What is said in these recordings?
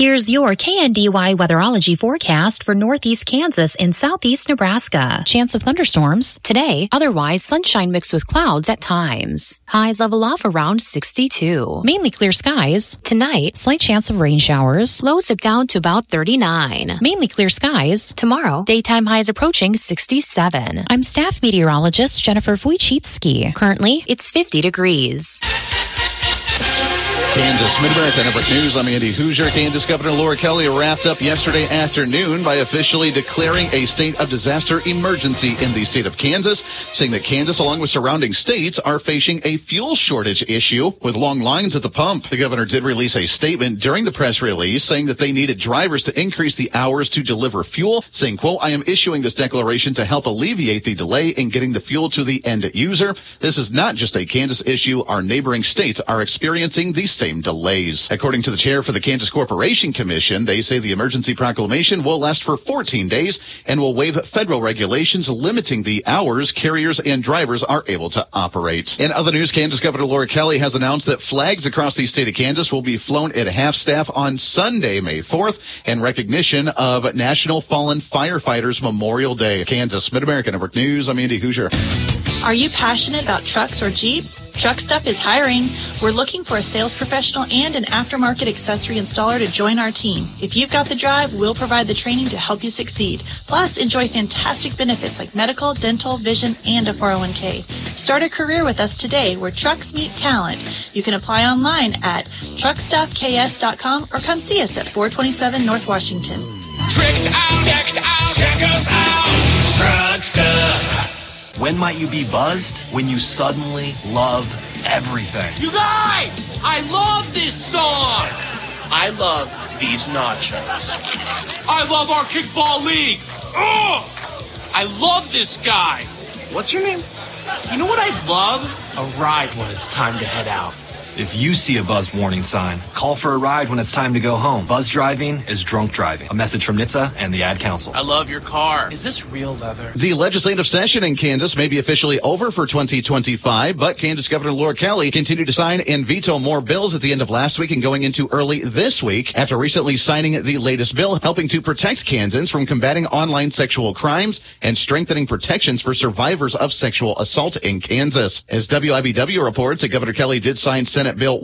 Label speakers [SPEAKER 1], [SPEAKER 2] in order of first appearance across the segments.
[SPEAKER 1] Here's your KNDY weatherology forecast for northeast Kansas and southeast Nebraska. Chance of thunderstorms today, otherwise sunshine mixed with clouds at times. Highs level off around 62. Mainly clear skies. Tonight, slight chance of rain showers. Lows dip down to about 39. Mainly clear skies. Tomorrow, daytime highs approaching 67. I'm staff meteorologist Jennifer Wojcicki. Currently, it's 50 degrees.
[SPEAKER 2] Kansas Mid-America Network News. I'm Andy Hoosier. Kansas Governor Laura Kelly wrapped up yesterday afternoon by officially declaring a state of disaster emergency in the state of Kansas, saying that Kansas, along with surrounding states, are facing a fuel shortage issue with long lines at the pump. The governor did release a statement during the press release saying that they needed drivers to increase the hours to deliver fuel, saying, quote, I am issuing this declaration to help alleviate the delay in getting the fuel to the end user. This is not just a Kansas issue. Our neighboring states are experiencing the same delays. According to the chair for the Kansas Corporation Commission, they say the emergency proclamation will last for 14 days and will waive federal regulations limiting the hours carriers and drivers are able to operate. In other news, Kansas Governor Laura Kelly has announced that flags across the state of Kansas will be flown at half-staff on Sunday, May 4th, in recognition of National Fallen Firefighters Memorial Day. Kansas Mid-America Network News, I'm Andy Hoosier.
[SPEAKER 3] Are you passionate about trucks or Jeeps? Truck Stuff is hiring. We're looking for a sales professional and an aftermarket accessory installer to join our team. If you've got the drive, we'll provide the training to help you succeed. Plus, enjoy fantastic benefits like medical, dental, vision, and a 401k. Start a career with us today where trucks meet talent. You can apply online at truckstuffks.com or come see us at 427 North Washington.
[SPEAKER 4] Tricked out, decked out, check us out, Truck Stuff.
[SPEAKER 5] When might you be buzzed? When you suddenly love everything.
[SPEAKER 4] You guys, I love this song. I love these nachos. I love our kickball league. Ugh! I love this guy. What's your name? You know what I love? A ride when it's time to head out.
[SPEAKER 5] If you see a buzzed warning sign, call for a ride when it's time to go home. Buzz driving is drunk driving. A message from NHTSA and the Ad Council.
[SPEAKER 4] I love your car. Is this real leather?
[SPEAKER 2] The legislative session in Kansas may be officially over for 2025, but Kansas Governor Laura Kelly continued to sign and veto more bills at the end of last week and going into early this week after recently signing the latest bill helping to protect Kansans from combating online sexual crimes and strengthening protections for survivors of sexual assault in Kansas. As WIBW reports, Governor Kelly did sign Senate Bill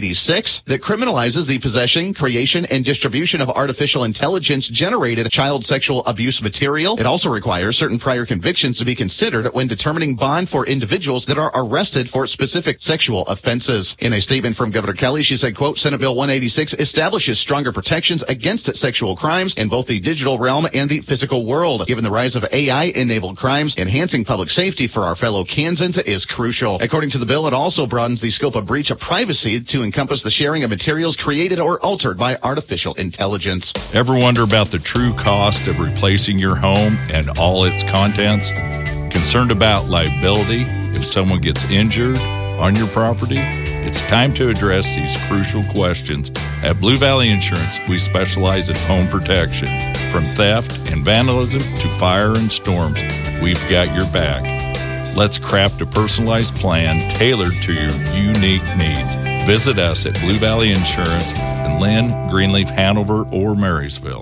[SPEAKER 2] 186 that criminalizes the possession, creation, and distribution of artificial intelligence-generated child sexual abuse material. It also requires certain prior convictions to be considered when determining bond for individuals that are arrested for specific sexual offenses. In a statement from Governor Kelly, she said, quote, Senate Bill 186 establishes stronger protections against sexual crimes in both the digital realm and the physical world. Given the rise of AI-enabled crimes, enhancing public safety for our fellow Kansans is crucial. According to the bill, it also broadens the scope of breach of privacy to encompass the sharing of materials created or altered by artificial intelligence.
[SPEAKER 6] Ever wonder about the true cost of replacing your home and all its contents? Concerned about liability if someone gets injured on your property? It's time to address these crucial questions. At Blue Valley Insurance, we specialize in home protection. From theft and vandalism to fire and storms, we've got your back. Let's craft a personalized plan tailored to your unique needs. Visit us at Blue Valley Insurance in Lynn, Greenleaf, Hanover, or Marysville.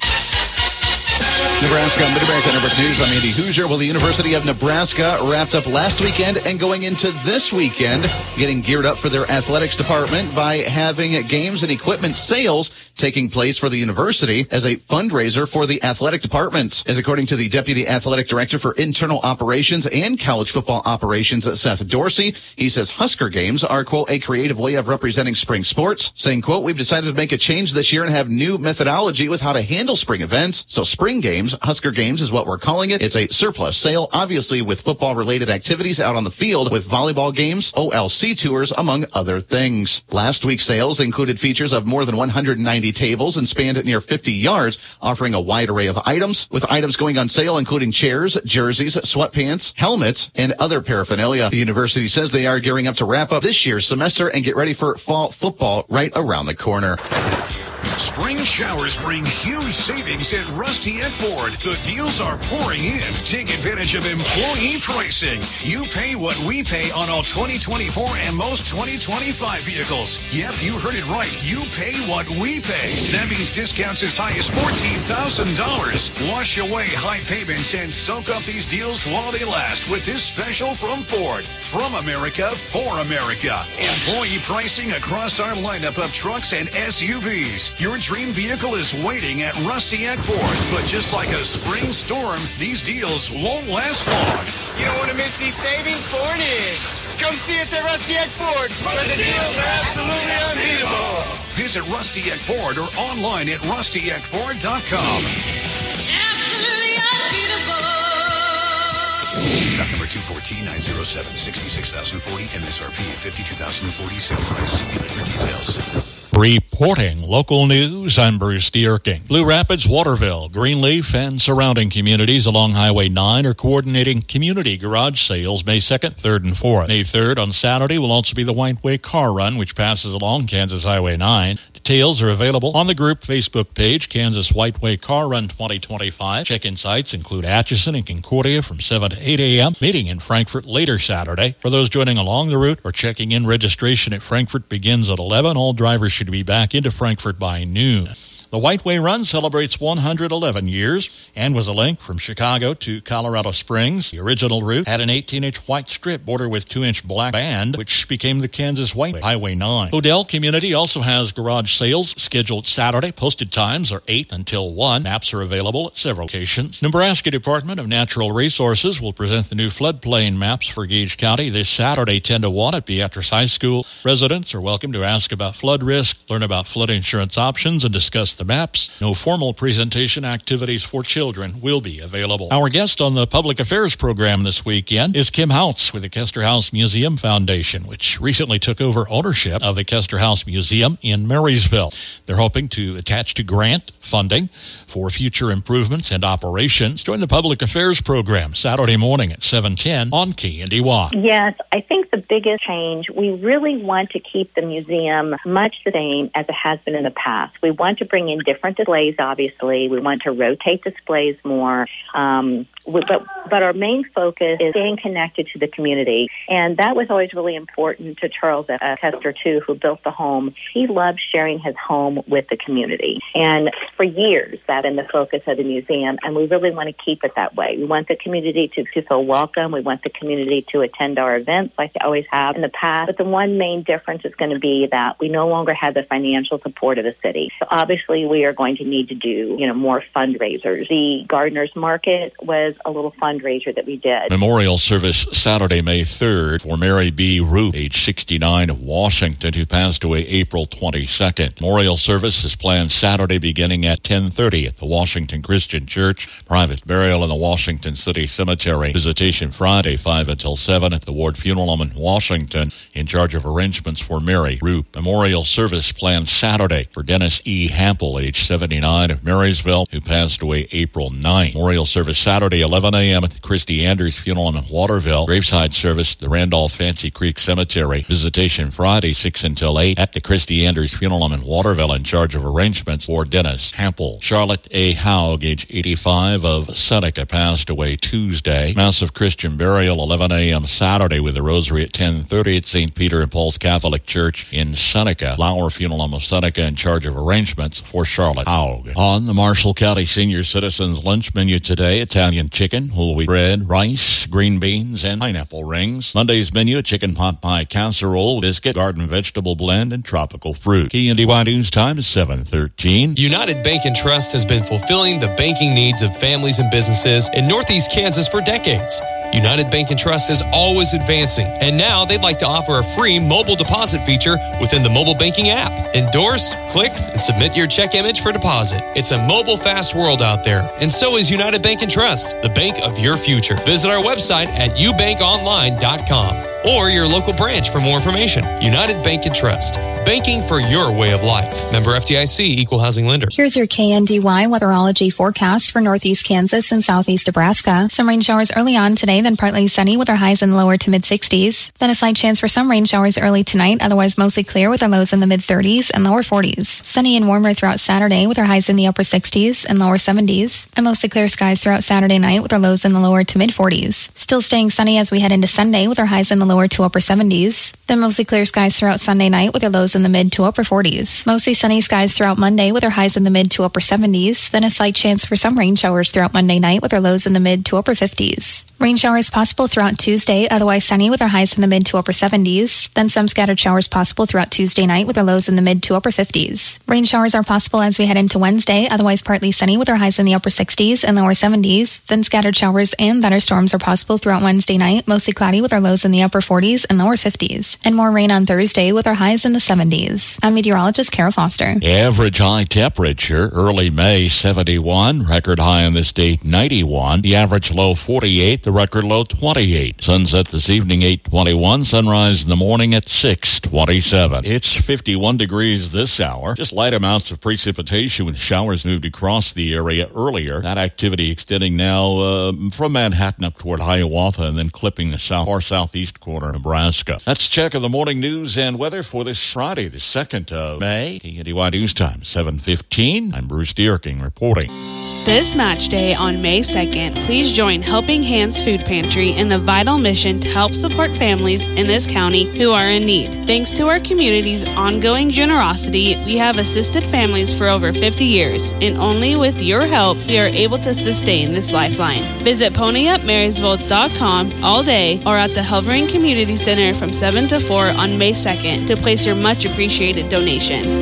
[SPEAKER 2] Nebraska Mid-America Network News. I'm Andy Hoosier. Well, the University of Nebraska wrapped up last weekend and going into this weekend, getting geared up for their athletics department by having games and equipment sales taking place for the university as a fundraiser for the athletic department. As according to the Deputy Athletic Director for Internal Operations and College Football Operations, Seth Dorsey, he says Husker games are, quote, a creative way of representing spring sports, saying, quote, we've decided to make a change this year and have new methodology with how to handle spring events. So spring games, Husker Games is what we're calling it. It's a surplus sale, obviously with football-related activities out on the field with volleyball games, OLC tours, among other things. Last week's sales included features of more than 190 tables and spanned near 50 yards, offering a wide array of items, with items going on sale including chairs, jerseys, sweatpants, helmets, and other paraphernalia. The university says they are gearing up to wrap up this year's semester and get ready for fall football right around the corner.
[SPEAKER 7] Spring showers bring huge savings at Rusty Eck Ford. The deals are pouring in. Take advantage of employee pricing. You pay what we pay on all 2024 and most 2025 vehicles. Yep, you heard it right. You pay what we pay. That means discounts as high as $14,000. Wash away high payments and soak up these deals while they last with this special from Ford. From America, for America. Employee pricing across our lineup of trucks and SUVs. Your dream vehicle is waiting at Rusty Eck Ford. But just like a spring storm, these deals won't last long.
[SPEAKER 8] You don't want to miss these savings? Ford is. Come see us at Rusty Eck Ford, where the deals are absolutely unbeatable.
[SPEAKER 7] Visit Rusty Eck Ford or online at rustyeckford.com.
[SPEAKER 9] Absolutely unbeatable.
[SPEAKER 7] Stock number 214-907, 66,040, MSRP 52,047. Price see dealer for details.
[SPEAKER 10] Reporting local news, I'm Bruce Dierking. Blue Rapids, Waterville, Greenleaf, and surrounding communities along Highway 9 are coordinating community garage sales May 2nd, 3rd, and 4th. May 3rd on Saturday will also be the White Way Car Run, which passes along Kansas Highway 9. Details are available on the group Facebook page, Kansas White Way Car Run 2025. Check-in sites include Atchison and Concordia from 7 to 8 a.m. Meeting in Frankfort later Saturday. For those joining along the route or checking in, registration at Frankfort begins at 11. All drivers should be back into Frankfort by noon. The White Way Run celebrates 111 years and was a link from Chicago to Colorado Springs. The original route had an 18-inch white strip bordered with 2-inch black band, which became the Kansas White Way. Highway 9. Odell Community also has garage sales scheduled Saturday. Posted times are 8 until 1. Maps are available at several locations. Nebraska Department of Natural Resources will present the new floodplain maps for Gage County this Saturday, 10 to 1 at Beatrice High School. Residents are welcome to ask about flood risk, learn about flood insurance options, and discuss the maps. No formal presentation activities for children will be available. Our guest on the Public Affairs program this weekend is Kim Houts with the Kester House Museum Foundation, which recently took over ownership of the Kester House Museum in Marysville. They're hoping to attach to grant funding for future improvements and operations. Join the Public Affairs program Saturday morning at 7:10 on KNDY.
[SPEAKER 11] Yes, I think the biggest change, we really want to keep the museum much the same as it has been in the past. We want to bring in different displays, obviously. We want to rotate displays more. But our main focus is staying connected to the community. And that was always really important to Charles at Kester, too, who built the home. He loved sharing his home with the community. And for years, that's been the focus of the museum. And we really want to keep it that way. We want the community to feel welcome. We want the community to attend our events like they always have in the past. But the one main difference is going to be that we no longer have the financial support of the city. So obviously, we are going to need to do, more fundraisers. The Gardeners Market was a little fundraiser that we did.
[SPEAKER 10] Memorial service Saturday, May 3rd for Mary B. Roop, age 69 of Washington, who passed away April 22nd. Memorial service is planned Saturday beginning at 10:30 at the Washington Christian Church. Private burial in the Washington City Cemetery. Visitation Friday, 5 until 7 at the Ward Funeral Home in Washington, in charge of arrangements for Mary Roop. Memorial service planned Saturday for Dennis E. Hample, age 79 of Marysville, who passed away April 9th. Memorial service Saturday, 11 a.m. at the Christy Andrews Funeral Home in Waterville. Graveside service, the Randolph Fancy Creek Cemetery. Visitation Friday, 6 until 8 at the Christy Andrews Funeral Home in Waterville, in charge of arrangements for Dennis Hample. Charlotte A. Haug, age 85 of Seneca, passed away Tuesday. Massive Christian burial, 11 a.m. Saturday with the rosary at 10:30 at St. Peter and Paul's Catholic Church in Seneca. Lauer Funeral Home of Seneca, in charge of arrangements for Charlotte Haug. On the Marshall County Senior Citizens Lunch menu today, Italian chicken, whole wheat bread, rice, green beans, and pineapple rings. Monday's menu, chicken pot pie casserole, biscuit, garden vegetable blend, and tropical fruit. KNDY News Time is 7:13.
[SPEAKER 12] United Bank and Trust has been fulfilling the banking needs of families and businesses in Northeast Kansas for decades. United Bank and Trust is always advancing, and now they'd like to offer a free mobile deposit feature within the mobile banking app. Endorse, click, and submit your check image for deposit. It's a mobile fast world out there, and so is United Bank and Trust, the bank of your future. Visit our website at ubankonline.com or your local branch for more information. United Bank and Trust, banking for your way of life. Member FDIC, Equal Housing Lender.
[SPEAKER 13] Here's your KNDY weatherology forecast for northeast Kansas and southeast Nebraska. Some rain showers early on today, then partly sunny with our highs in the lower to mid-60s. Then a slight chance for some rain showers early tonight, otherwise mostly clear with our lows in the mid-30s and lower 40s. Sunny and warmer throughout Saturday with our highs in the upper 60s and lower 70s. And mostly clear skies throughout Saturday night with our lows in the lower to mid-40s. Still staying sunny as we head into Sunday with our highs in the lower to upper 70s. Then mostly clear skies throughout Sunday night with our lows in the mid to upper 40s. Mostly sunny skies throughout Monday with our highs in the mid to upper 70s. Then a slight chance for some rain showers throughout Monday night with our lows in the mid to upper 50s. Rain showers possible throughout Tuesday, otherwise sunny with our highs in the mid to upper 70s. Then some scattered showers possible throughout Tuesday night with our lows in the mid to upper 50s. Rain showers are possible as we head into Wednesday, otherwise partly sunny with our highs in the upper 60s and lower 70s. Then scattered showers and thunderstorms are possible throughout Wednesday night, mostly cloudy with our lows in the upper 40s and lower 50s. And more rain on Thursday with our highs in the 70s. I'm meteorologist Kara Foster.
[SPEAKER 10] Average high temperature, early May 71, record high on this date 91, the average low 48, the record low 28. Sunset this evening 8:21, sunrise in the morning at 6:27. It's 51 degrees this hour. Just light amounts of precipitation with showers moved across the area earlier. That activity extending now from Manhattan up toward Hiawatha and then clipping the south or southeast corner of Nebraska. That's check of the morning news and weather for this Friday, the 2nd of May. KNDY News Time, 7:15. I'm Bruce Dierking reporting.
[SPEAKER 14] This match day on May 2nd, please join Helping Hands Food Pantry in the vital mission to help support families in this county who are in need. Thanks to our community's ongoing generosity, we have assisted families for over 50 years, and only with your help, we are able to sustain this lifeline. Visit ponyupmarysville.com all day or at the Helvering Community Center from 7 to 4 on May 2nd to place your much appreciated donation.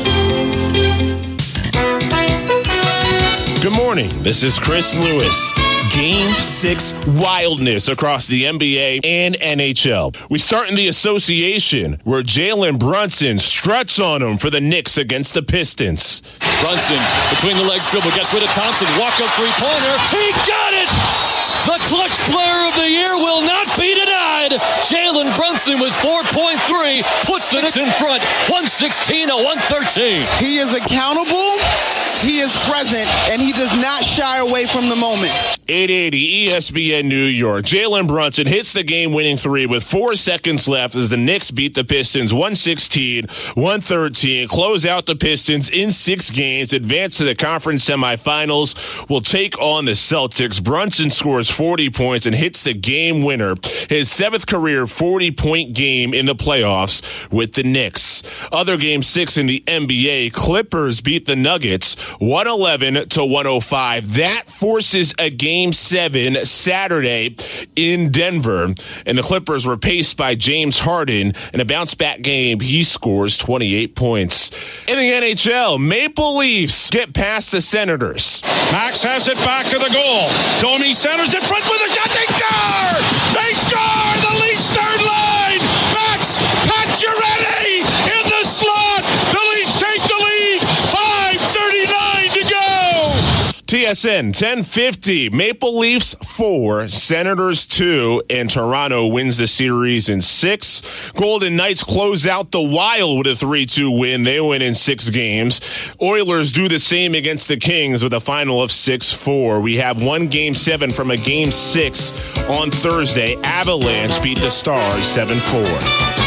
[SPEAKER 15] Good morning. This is Chris Lewis. Game 6 wildness across the NBA and NHL. We start in the association where Jalen Brunson struts on him for the Knicks against the Pistons.
[SPEAKER 16] Brunson between the legs dribble gets rid of Thompson. Walk-up three-pointer. He got it! The clutch player of the year will not be denied. Jalen Brunson with 4.3 puts the Knicks in front, 116-113.
[SPEAKER 17] He is accountable, he is present, and he does not shy away from the moment.
[SPEAKER 15] 880 ESPN New York. Jalen Brunson hits the game-winning three with 4 seconds left as the Knicks beat the Pistons 116-113. Close out the Pistons in 6 games, advance to the conference semifinals, will take on the Celtics. Brunson scores 40 points and hits the game winner, his 7th career 40-point game in the playoffs with the Knicks. Other game 6 in the NBA, Clippers beat the Nuggets 111-105. That forces a game 7 Saturday in Denver, and the Clippers were paced by James Harden. In a bounce-back game, he scores 28 points. In the NHL, Maple Leafs get past the Senators.
[SPEAKER 18] Max has it back to the goal. Domi centers in front with a shot. They score! They score! The Leafs third line! Max Pacioretty in the slot! The Leafs take the lead! 5:39 to go!
[SPEAKER 15] TSN 1050, Maple Leafs 4, Senators 2, and Toronto wins the series in 6. Golden Knights close out the Wild with a 3-2 win. They win in 6 games. Oilers do the same against the Kings with a final of 6-4. We have one game 7 from a game 6 on Thursday. Avalanche beat the Stars 7-4.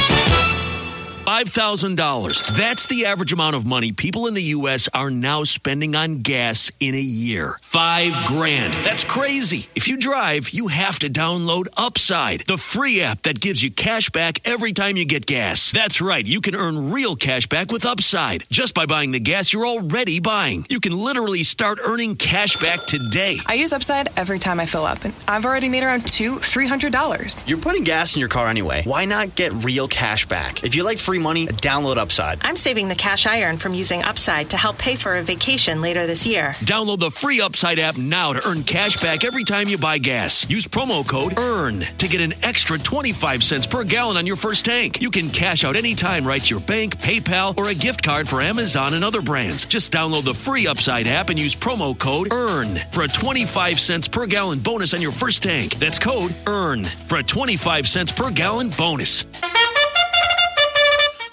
[SPEAKER 19] $5,000. That's the average amount of money people in the U.S. are now spending on gas in a year. $5,000. That's crazy. If you drive, you have to download Upside, the free app that gives you cash back every time you get gas. That's right. You can earn real cash back with Upside just by buying the gas you're already buying. You can literally start earning cash back today.
[SPEAKER 20] I use Upside every time I fill up, and I've already made around $200-300.
[SPEAKER 21] You're putting gas in your car anyway. Why not get real cash back? If you like free money, download Upside.
[SPEAKER 22] I'm saving the cash I earn from using Upside to help pay for a vacation later this year.
[SPEAKER 19] Download the free Upside app now to earn cash back every time you buy gas. Use promo code EARN to get an extra 25 cents per gallon on your first tank. You can cash out anytime right to your bank, PayPal, or a gift card for Amazon and other brands. Just download the free Upside app and use promo code EARN for a 25 cents per gallon bonus on your first tank. That's code EARN for a 25 cents per gallon bonus.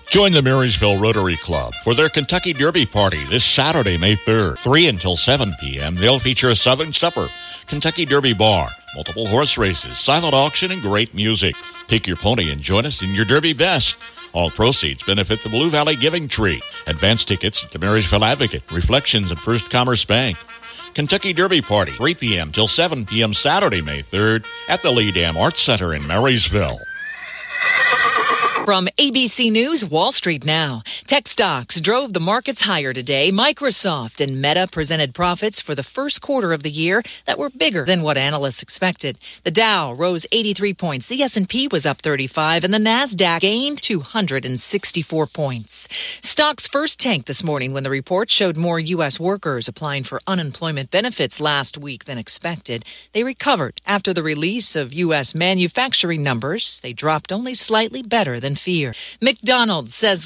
[SPEAKER 10] Join the Marysville Rotary Club for their Kentucky Derby Party this Saturday, May 3rd, 3 until 7 p.m. They'll feature a Southern Supper, Kentucky Derby Bar, multiple horse races, silent auction, and great music. Pick your pony and join us in your Derby best. All proceeds benefit the Blue Valley Giving Tree. Advance tickets at the Marysville Advocate, Reflections, and First Commerce Bank. Kentucky Derby Party, 3 p.m. till 7 p.m. Saturday, May 3rd at the Lee Dam Arts Center in Marysville.
[SPEAKER 1] From ABC News, Wall Street Now. Tech stocks drove the markets higher today. Microsoft and Meta presented profits for the first quarter of the year that were bigger than what analysts expected. The Dow rose 83 points. The S&P was up 35, and the Nasdaq gained 264 points. Stocks first tanked this morning when the report showed more U.S. workers applying for unemployment benefits last week than expected. They recovered after the release of U.S. manufacturing numbers. They dropped only slightly better than fear. McDonald's says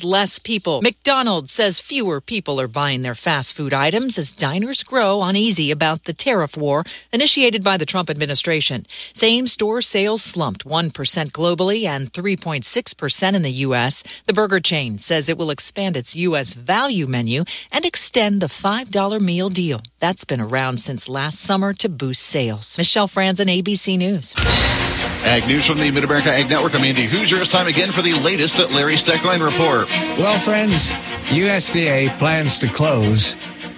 [SPEAKER 1] fewer people are buying their fast food items as diners grow uneasy about the tariff war initiated by the Trump administration. Same-store sales slumped 1% globally and 3.6% in the U.S. The burger chain says it will expand its U.S. value menu and extend the $5 meal deal. That's been around since last summer to boost sales. Michelle Franzen, ABC News.
[SPEAKER 2] Ag News from the Mid-America Ag Network. I'm Andy Hoosier. It's time again for the latest Larry Stecklein report.
[SPEAKER 3] Well, friends, USDA plans to close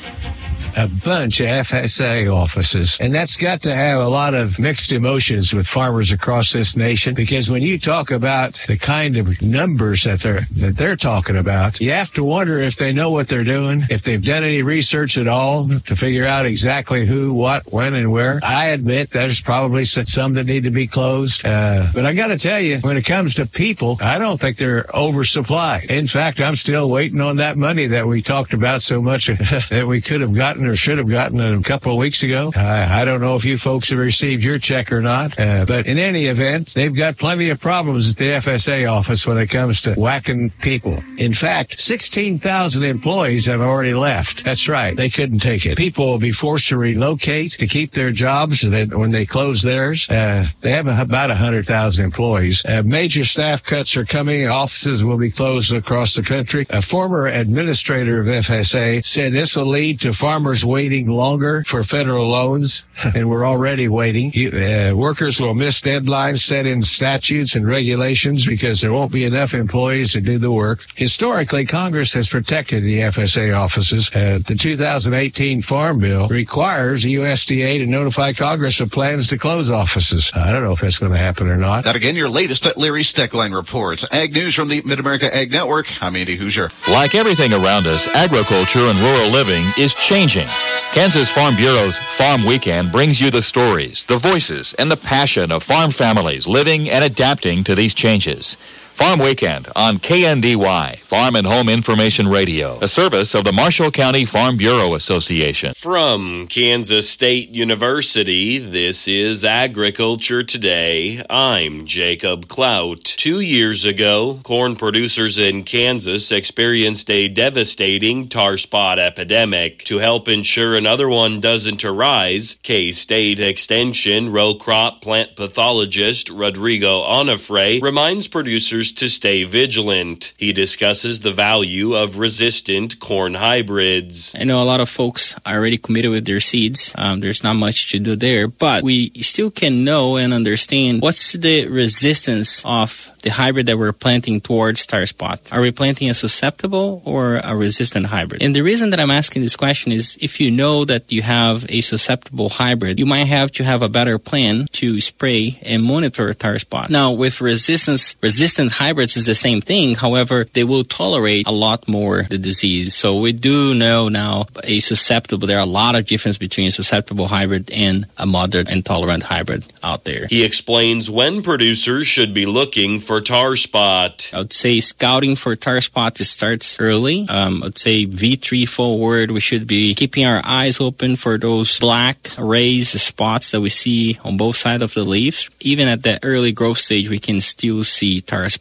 [SPEAKER 3] a bunch of FSA offices, and that's got to have a lot of mixed emotions with farmers across this nation, because when you talk about the kind of numbers that they're talking about, you have to wonder if they know what they're doing, if they've done any research at all to figure out exactly who, what, when, and where. I admit there's probably some that need to be closed, but I got to tell you, when it comes to people, I don't think they're oversupplied. In fact, I'm still waiting on that money that we talked about so much that we could have gotten or should have gotten a couple of weeks ago. I don't know if you folks have received your check or not, but in any event, they've got plenty of problems at the FSA office when it comes to whacking people. In fact, 16,000 employees have already left. That's right. They couldn't take it. People will be forced to relocate to keep their jobs when they close theirs. They have about 100,000 employees. Major staff cuts are coming. Offices will be closed across the country. A former administrator of FSA said this will lead to farmers waiting longer for federal loans, and we're already waiting. Workers will miss deadlines set in statutes and regulations because there won't be enough employees to do the work. Historically, Congress has protected the FSA offices. The 2018 Farm Bill requires the USDA to notify Congress of plans to close offices. I don't know if that's going to happen or not.
[SPEAKER 2] That again, your latest Larry Stecklein reports. Ag News from the Mid-America Ag Network. I'm Andy Hoosier.
[SPEAKER 23] Like everything around us, agriculture and rural living is changing. Kansas Farm Bureau's Farm Weekend brings you the stories, the voices, and the passion of farm families living and adapting to these changes. Farm Weekend on KNDY, Farm and Home Information Radio, a service of the Marshall County Farm Bureau Association.
[SPEAKER 24] From Kansas State University, this is Agriculture Today. I'm Jacob Clout. 2 years ago, corn producers in Kansas experienced a devastating tar spot epidemic. To help ensure another one doesn't arise, K-State Extension row crop plant pathologist Rodrigo Onofre reminds producers to stay vigilant. He discusses the value of resistant corn hybrids.
[SPEAKER 25] I know a lot of folks are already committed with their seeds. There's not much to do there, but we still can know and understand what's the resistance of the hybrid that we're planting towards tar spot. Are we planting a susceptible or a resistant hybrid? And the reason that I'm asking this question is if you know that you have a susceptible hybrid, you might have to have a better plan to spray and monitor tar spot. Now, with resistant hybrids is the same thing. However, they will tolerate a lot more the disease. So we do know now a susceptible. There are a lot of difference between a susceptible hybrid and a moderate and tolerant hybrid out there.
[SPEAKER 24] He explains when producers should be looking for tar spot.
[SPEAKER 25] I would say scouting for tar spot starts early. I would say V3 forward. We should be keeping our eyes open for those black raised spots that we see on both sides of the leaves. Even at the early growth stage, we can still see tar spot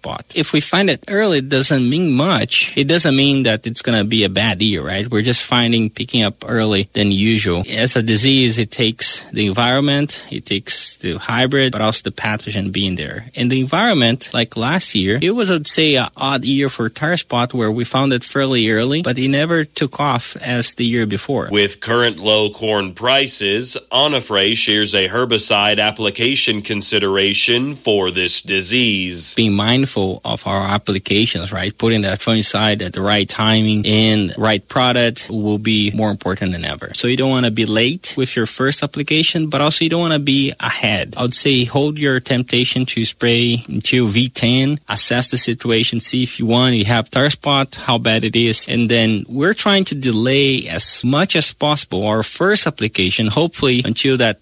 [SPEAKER 25] spot. If we find it early, it doesn't mean much. It doesn't mean that it's going to be a bad year, right? We're just picking up early than usual. As a disease, it takes the environment, it takes the hybrid, but also the pathogen being there. And the environment, like last year, it was, I'd say, an odd year for tar spot where we found it fairly early, but it never took off as the year before.
[SPEAKER 24] With current low corn prices, Onifray shares a herbicide application consideration for this disease.
[SPEAKER 25] Being mindful of our applications, right? Putting that fungicide at the right timing and right product will be more important than ever. So you don't want to be late with your first application, but also you don't want to be ahead. I would say hold your temptation to spray until V10, assess the situation, see if you have tar spot, how bad it is, and then we're trying to delay as much as possible our first application, hopefully until that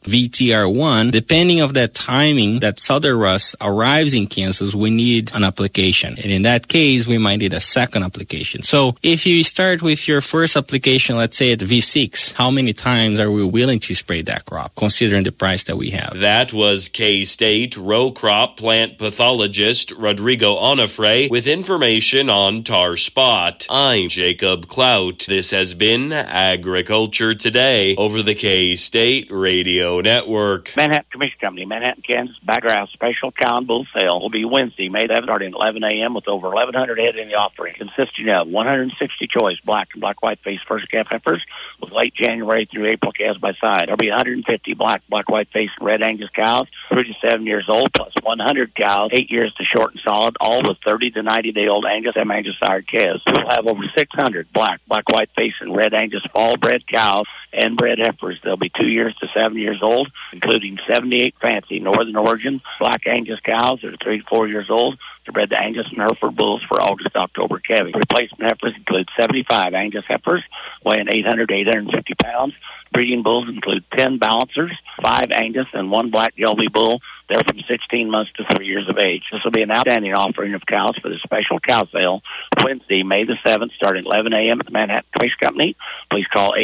[SPEAKER 25] VTR1. Depending of that timing that southern rust arrives in Kansas, we need an application. And in that case, we might need a second application. So if you start with your first application, let's say at V6, how many times are we willing to spray that crop, considering the price that we have?
[SPEAKER 24] That was K-State row crop plant pathologist Rodrigo Onifray with information on tar spot. I'm Jacob Clout. This has been Agriculture Today over the K-State Radio Network.
[SPEAKER 4] Manhattan Commission Company, Manhattan, Kansas, background special cow and bull sale will be Wednesday, May 11th, starting at 11 a.m. with over 1,100 head in the offering, consisting of 160 choice black and black-white face first calf heifers with late January through April calves by side. There'll be 150 black-white face and red Angus cows, 3 to 7 years old, plus 100 cows, 8 years to short and solid, all with 30 to 90-day-old Angus and Angus sired calves. We'll have over 600 black-white face and red Angus fall-bred cows and bred heifers. They'll be 2 years to 7 years old, including 78 fancy Northern Origin black Angus cows that are 3 to 4 years old. They're bred to Angus and Hereford bulls for August-October calving. Replacement heifers include 75 Angus heifers weighing 800 to 850 pounds. Breeding bulls include 10 balancers, 5 Angus, and 1 black Gelby bull. They're from 16 months to 3 years of age. This will be an outstanding offering of cows for the special cow sale Wednesday, May the 7th, starting at 11 a.m. at the Manhattan Commission Company. Please call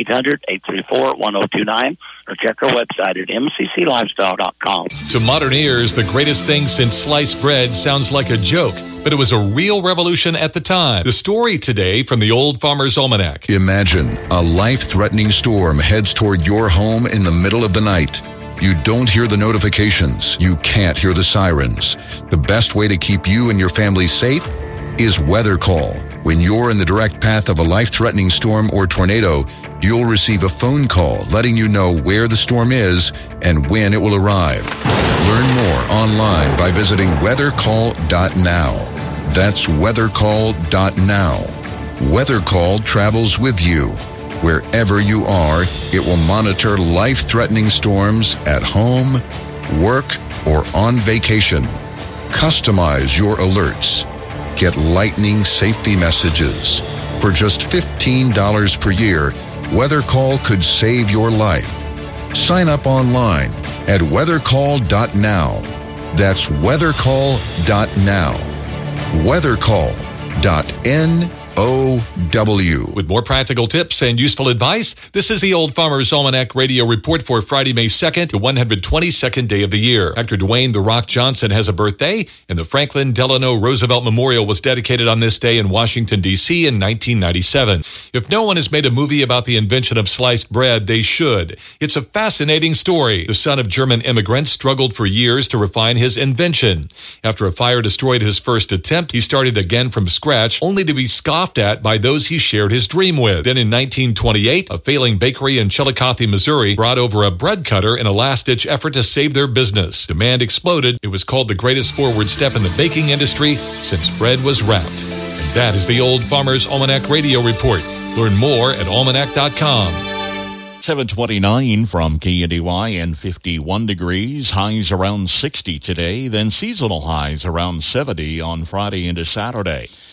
[SPEAKER 4] 800-834-1029 or check our website at mcclivestock.com.
[SPEAKER 5] To modern ears, the greatest thing since sliced bread sounds like a joke, but it was a real revolution at the time. The story today from the Old Farmer's Almanac.
[SPEAKER 6] Imagine a life-threatening storm heads toward your home in the middle of the night. You don't hear the notifications. You can't hear the sirens. The best way to keep you and your family safe is Weather Call. When you're in the direct path of a life-threatening storm or tornado, you'll receive a phone call letting you know where the storm is and when it will arrive. Learn more online by visiting weathercall.now. That's weathercall.now. Weather Call travels with you. Wherever you are, it will monitor life-threatening storms at home, work, or on vacation. Customize your alerts. Get lightning safety messages. For just $15 per year, Weather Call could save your life. Sign up online at weathercall.now. That's weathercall.now. Weathercall.now.
[SPEAKER 5] With more practical tips and useful advice, this is the Old Farmer's Almanac Radio Report for Friday, May 2nd, the 122nd day of the year. Actor Dwayne "The Rock" Johnson has a birthday, and the Franklin Delano Roosevelt Memorial was dedicated on this day in Washington, D.C. in 1997. If no one has made a movie about the invention of sliced bread, they should. It's a fascinating story. The son of German immigrants struggled for years to refine his invention. After a fire destroyed his first attempt, he started again from scratch, only to be scoffed at by those he shared his dream with. Then in 1928, a failing bakery in Chillicothe, Missouri, brought over a bread cutter in a last-ditch effort to save their business. Demand exploded. It was called the greatest forward step in the baking industry since bread was wrapped. And that is the Old Farmer's Almanac Radio Report. Learn more at almanac.com.
[SPEAKER 10] 729 from KNDY and 51 degrees. Highs around 60 today, then seasonal highs around 70 on Friday into Saturday.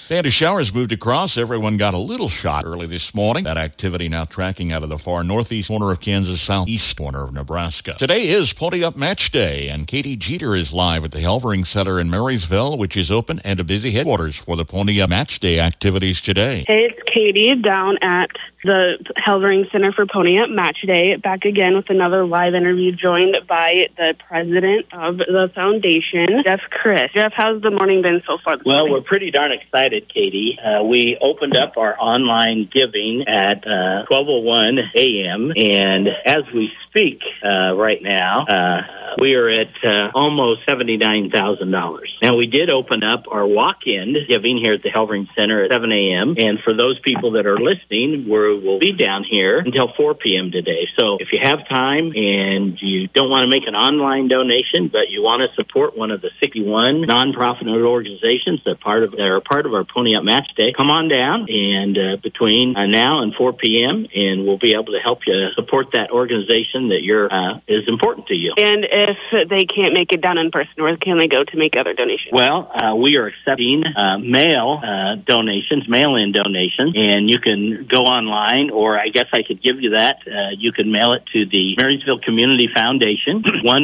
[SPEAKER 10] Band of showers moved across. Everyone got a little shot early this morning. That activity now tracking out of the far northeast corner of Kansas, southeast corner of Nebraska. Today is Pony Up Match Day, and Katie Jeter is live at the Helvering Center in Marysville, which is open and a busy headquarters for the Pony Up Match Day activities today.
[SPEAKER 7] Hey, it's Katie down at the Helvering Center for Pony Up Match Day, back again with another live interview, joined by the president of the foundation, Jeff Christ. Jeff, how's the morning been so far?
[SPEAKER 8] Well, we're pretty darn excited, Katie. We opened up our online giving at 12:01 a.m., and as we speak right now, we are at almost $79,000. Now, we did open up our walk-in giving here at the Helvering Center at 7 a.m., and for those people that are listening, we'll be down here until 4 p.m. today. So if you have time and you don't want to make an online donation, but you want to support one of the 61 nonprofit organizations that are part of our Pony Up Match Day, come on down and between now and 4 p.m., and we'll be able to help you support that organization that is important to you.
[SPEAKER 7] And if they can't make it down in person, where can they go to make other donations?
[SPEAKER 8] Well, we are accepting mail-in donations, and you can go online, or I guess I could give you that. You can mail it to the Marysville Community Foundation,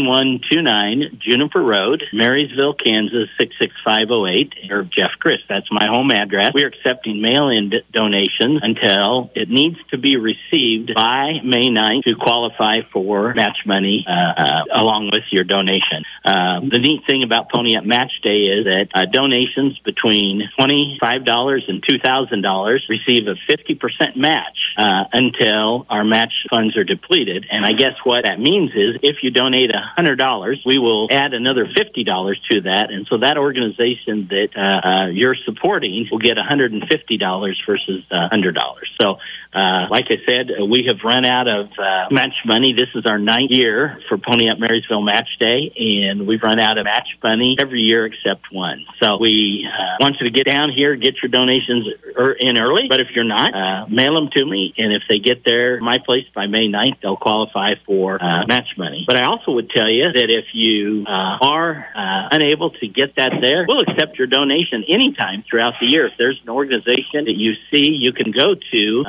[SPEAKER 8] 1129 Juniper Road, Marysville, Kansas, 66508, or Jeff Christ. That's my home address. We're accepting mail-in donations until it needs to be received by May 9th to qualify for match money along with your donation. The neat thing about Pony Up Match Day is that donations between $25 and $2,000 receive a 50% match until our match funds are depleted. And I guess what that means is if you donate $100, we will add another $50 to that. And so that organization that you're supporting will get $150 versus $100. So like I said, we have run out of match money. This is our 9th year for Pony Up Marysville Match Day, and we've run out of match money every year except one. So we want you to get down here, get your donations in early, but if you're not, mail them to me, and if they get there my place by May 9th, they'll qualify for match money. But I also would tell you that if you are unable to get that there, we'll accept your donation anytime throughout the year. If there's an organization that you see, you can go to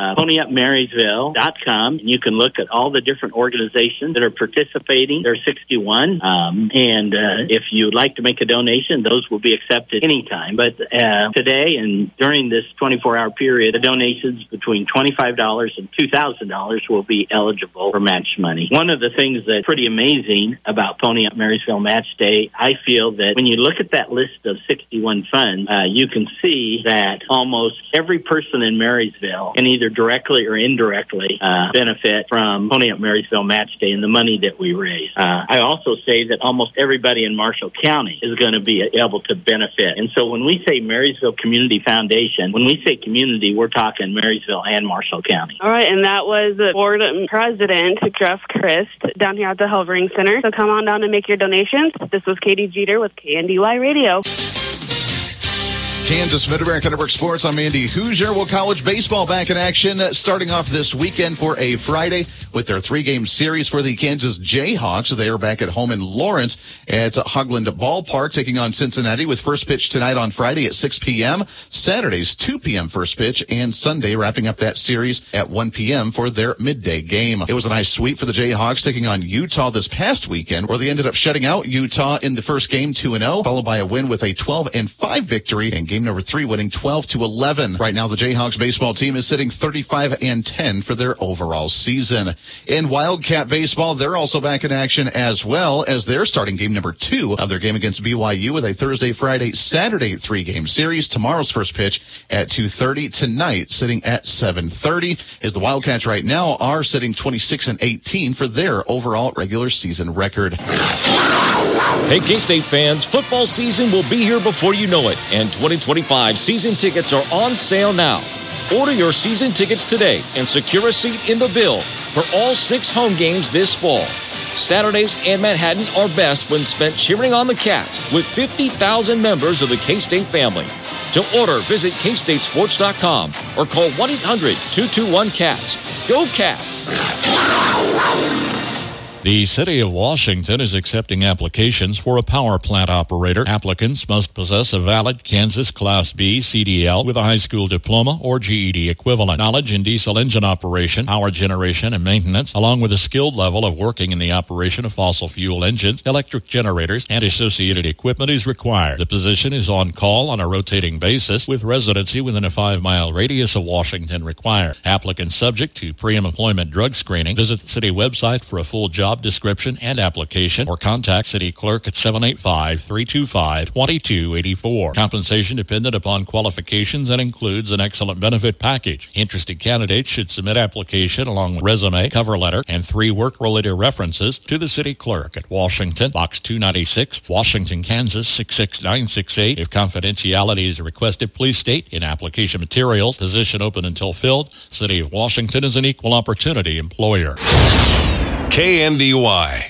[SPEAKER 8] ponyupmarysville.com, and you can look at all the different organizations that are participating. There are 61, and if you'd like to make a donation, those will be accepted anytime. But today and during this 24-hour period, the donations between $25 and $2,000 will be eligible for match money. One of the things that's pretty amazing about Pony Up Marysville Match Day, I feel that when you look at that list of 61 funds, you can see that almost every person in Marysville can either directly or indirectly benefit from Pony Up Marysville Match Day and the money that we raise. I also say that almost everybody in Marshall County is going to be able to benefit. And so when we say Marysville Community Foundation, when we say community, we're talking Marysville and Marshall County.
[SPEAKER 7] All right, and that was Board President Jeff Christ down here at the Helvering Center. So come on down and make your donations. This was Katie Jeter with KNDY Radio.
[SPEAKER 2] Kansas Mid-America Network Sports. I'm Andy Hoosier. Well, college baseball back in action starting off this weekend for a Friday with their 3-game series for the Kansas Jayhawks. They are back at home in Lawrence at Hogland Ballpark taking on Cincinnati with first pitch tonight on Friday at 6 p.m. Saturday's 2 p.m. first pitch, and Sunday wrapping up that series at 1 p.m. for their midday game. It was a nice sweep for the Jayhawks taking on Utah this past weekend, where they ended up shutting out Utah in the first game 2-0, followed by a win with a 12-5 victory, and game number 3 winning 12-11. Right now, the Jayhawks baseball team is sitting 35-10 for their overall season. In Wildcat baseball, they're also back in action as well, as they're starting game number 2 of their game against BYU with a Thursday, Friday, Saturday 3-game series. Tomorrow's first pitch at 2:30. Tonight, sitting at 7:30, as the Wildcats right now are sitting 26-18 for their overall regular season record.
[SPEAKER 9] Hey, K-State fans, football season will be here before you know it, and 2025 season tickets are on sale now. Order your season tickets today and secure a seat in the bill for all 6 home games this fall. Saturdays in Manhattan are best when spent cheering on the Cats with 50,000 members of the K-State family. To order, visit kstatesports.com or call 1-800-221-CATS. Go Cats!
[SPEAKER 10] The City of Washington is accepting applications for a power plant operator. Applicants must possess a valid Kansas Class B CDL with a high school diploma or GED equivalent, knowledge in diesel engine operation, power generation, and maintenance, along with a skilled level of working in the operation of fossil fuel engines, electric generators, and associated equipment is required. The position is on call on a rotating basis with residency within a 5-mile radius of Washington required. Applicants subject to pre-employment drug screening. Visit the city website for a full job description and application, or contact City Clerk at 785-325-2284. Compensation dependent upon qualifications and includes an excellent benefit package. Interested candidates should submit application along with resume, cover letter, and 3 work-related references to the City Clerk at Washington, Box 296, Washington, Kansas 66968. If confidentiality is requested, please state in application materials, position open until filled. City of Washington is an equal opportunity employer.
[SPEAKER 11] KNDY.